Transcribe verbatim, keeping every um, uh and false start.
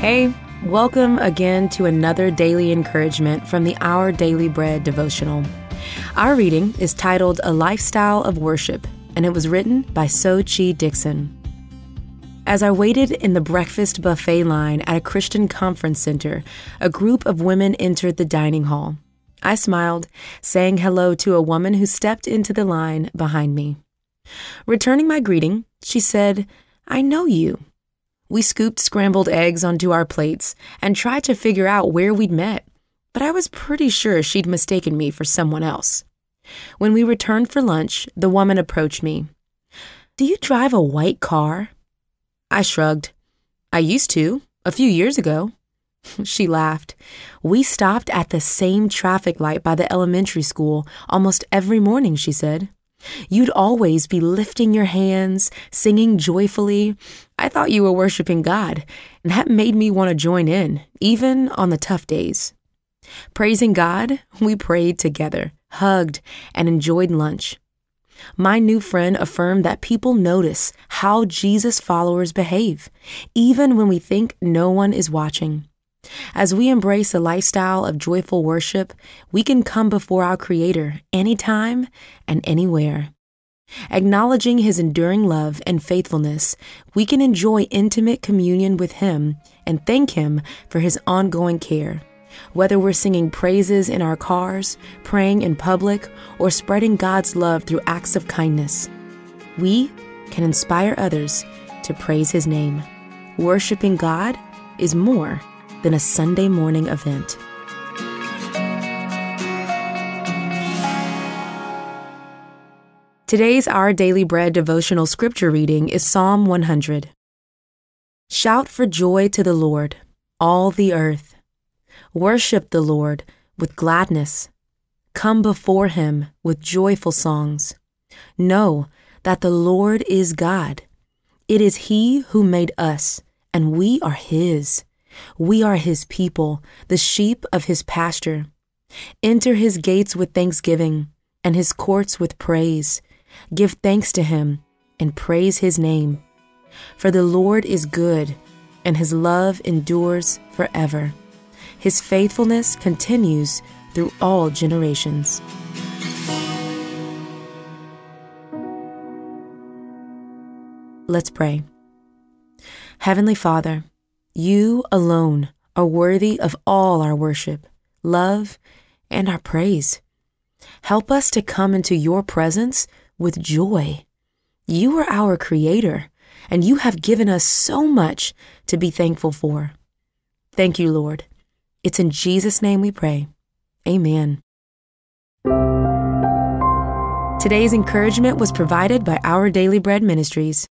Hey, welcome again to another daily encouragement from the Our Daily Bread devotional. Our reading is titled A Lifestyle of Worship, and it was written by So-Chi Dixon. As I waited in the breakfast buffet line at a Christian conference center, a group of women entered the dining hall. I smiled, saying hello to a woman who stepped into the line behind me. Returning my greeting, she said, "I know you." We scooped scrambled eggs onto our plates and tried to figure out where we'd met, but I was pretty sure she'd mistaken me for someone else. When we returned for lunch, the woman approached me. "Do you drive a white car?" I shrugged. "I used to, a few years ago." She laughed. "We stopped at the same traffic light by the elementary school almost every morning," she said. "You'd always be lifting your hands, singing joyfully. I thought you were worshiping God, and that made me want to join in, even on the tough days." Praising God, we prayed together, hugged, and enjoyed lunch. My new friend affirmed that people notice how Jesus followers behave, even when we think no one is watching. As we embrace a lifestyle of joyful worship, we can come before our Creator anytime and anywhere. Acknowledging His enduring love and faithfulness, we can enjoy intimate communion with Him and thank Him for His ongoing care. Whether we're singing praises in our cars, praying in public, or spreading God's love through acts of kindness, we can inspire others to praise His name. Worshiping God is more than a Sunday morning event. Today's Our Daily Bread devotional scripture reading is Psalm one hundred. Shout for joy to the Lord, all the earth. Worship the Lord with gladness. Come before Him with joyful songs. Know that the Lord is God. It is He who made us, and we are His. We are His people, the sheep of His pasture. Enter His gates with thanksgiving and His courts with praise. Give thanks to Him and praise His name. For the Lord is good, and His love endures forever. His faithfulness continues through all generations. Let's pray. Heavenly Father, You alone are worthy of all our worship, love, and our praise. Help us to come into Your presence with joy. You are our Creator, and You have given us so much to be thankful for. Thank You, Lord. It's in Jesus' name we pray. Amen. Today's encouragement was provided by Our Daily Bread Ministries.